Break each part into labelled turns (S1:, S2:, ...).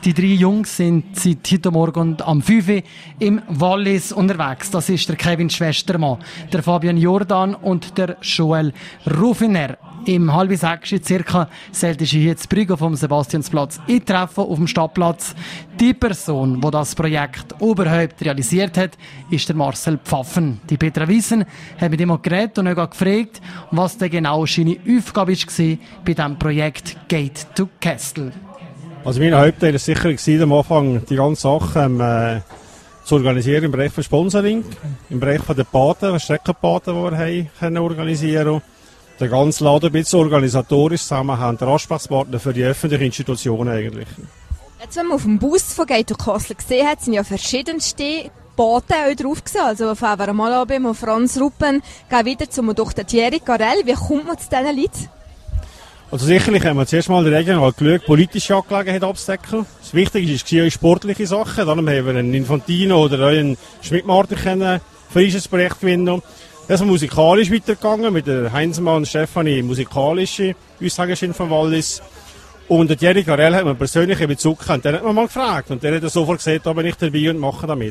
S1: Die 3 Jungs sind seit heute Morgen am 5 Uhr im Wallis unterwegs. Das ist der Kevin Schwestermann, der Fabian Jordan und der Joel Rufiner. Im 5:30 circa sollte ich hier zu Brügge vom Sebastiansplatz eintreffen, auf dem Stadtplatz. Die Person, die das Projekt überhaupt realisiert hat, ist der Marcel Pfaffen. Die Petra Wiesen hat mit ihm geredet und auch gefragt, was denn genau seine Aufgabe war bei diesem Projekt Gate to Castle.
S2: Also mein Hauptteil war sicher am Anfang die ganze Sache zu organisieren im Bereich von Sponsoring, im Bereich von den Paten, Streckenpaten, die wir haben organisieren konnten. Der ganze Laden ein bisschen organisatorisch zusammen haben, der Ansprechpartner für die öffentlichen Institutionen eigentlich.
S3: Jetzt, wenn man auf dem Bus von Gate to Castle gesehen hat, sind ja verschiedenste Paten auch drauf gewesen. Also von Evera Malabim und Franz Ruppen, gehen wieder zum Dr. Thierry Garel. Wie kommt man zu diesen Leuten?
S2: Also sicherlich haben wir zuerst mal in der Region geschaut, politische Angelegenheiten abzudecken. Das Wichtigste war sportliche Sachen. Dann haben wir einen Infantino oder einen Schmidt-Martin für dieses Projekt gewinnen. Das ist musikalisch weitergegangen, mit der Heinzmann Stefanie, musikalische Aussagerin von Wallis. Und der Thierry Garel hat man persönlich Bezug gehabt. Den hat man mal gefragt. Und der hat sofort gesagt, da bin ich dabei und mache damit.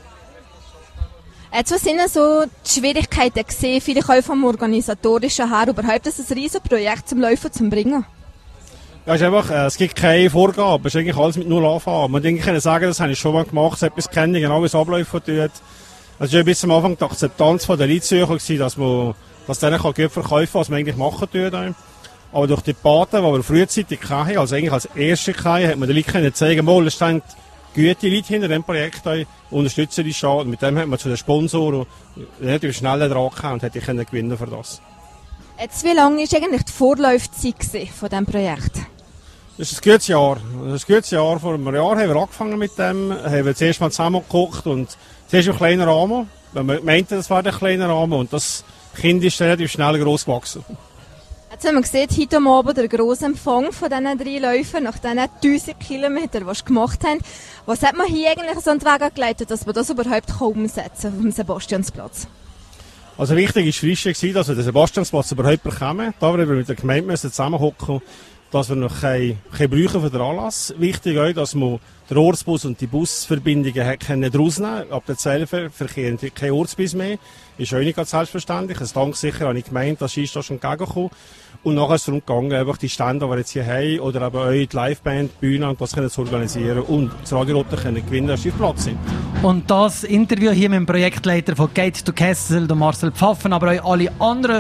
S3: Jetzt, was sind so die Schwierigkeiten gesehen, vielleicht auch vom Organisatorischen her, überhaupt ist ein riesen Projekt zum Laufen zu bringen?
S2: Ja, es ist einfach, es gibt keine Vorgaben, es ist eigentlich alles mit null anfangen. Man kann sagen, das habe ich schon mal gemacht, so etwas kenne ich, genau wie es Abläufe tut. Es war bis am Anfang die Akzeptanz der Leute, dass denen gut verkaufen kann, was man eigentlich machen tut. Aber durch die Paten, die wir frühzeitig hatten, also eigentlich als erste hatten, hat man den Leuten zeigen, es stehen gute Leute hinter dem Projekt, unterstützen die schon. Und mit dem hat man zu den Sponsoren relativ schnell dran gekommen und hätte ich gewinnen für das.
S3: Jetzt, wie lange war eigentlich die Vorlaufzeit von diesem Projekt?
S2: Das ist ein gutes Jahr. Vor einem Jahr haben wir angefangen mit dem, haben wir zuerst mal zusammengeguckt und zuerst im kleinen Rahmen. Man meinte, das war der kleine Rahmen und das Kind ist relativ schnell gross gewachsen.
S3: Jetzt haben wir gesehen, heute Abend der grosse Empfang von diesen 3 Läufen nach diesen 1000 Kilometern, die sie gemacht haben. Was hat man hier eigentlich so an den Weg geleitet, dass man das überhaupt umsetzen kann auf dem Sebastiansplatz?
S2: Also wichtig war frisch, dass wir den Sebastiansplatz überhaupt bekommen. Da wir mit der Gemeinde zusammenhocken, dass wir noch kein brauchen für den Anlass. Wichtig auch, dass man den Ortsbus und die Busverbindungen können rausnehmen. Ab der Zelle verkehren kein Ortsbus mehr. Ist auch nicht ganz selbstverständlich. Also dank sicher habe ich gemeint, dass ist da schon entgegengekommen. Und nachher ist es darum gegangen, einfach die Stände, die wir jetzt hier haben, oder eben auch die Liveband, die Bühne, und das können zu organisieren und das Radio Rotter können gewinnen, dass sie auf Platz sind.
S1: Und das Interview hier mit dem Projektleiter von Gate to Castle, Marcel Pfaffen, aber auch alle anderen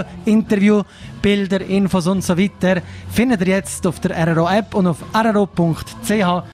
S1: Interviewbilder, Infos und so weiter, findet ihr jetzt auf der RRO-App und auf rro.ch.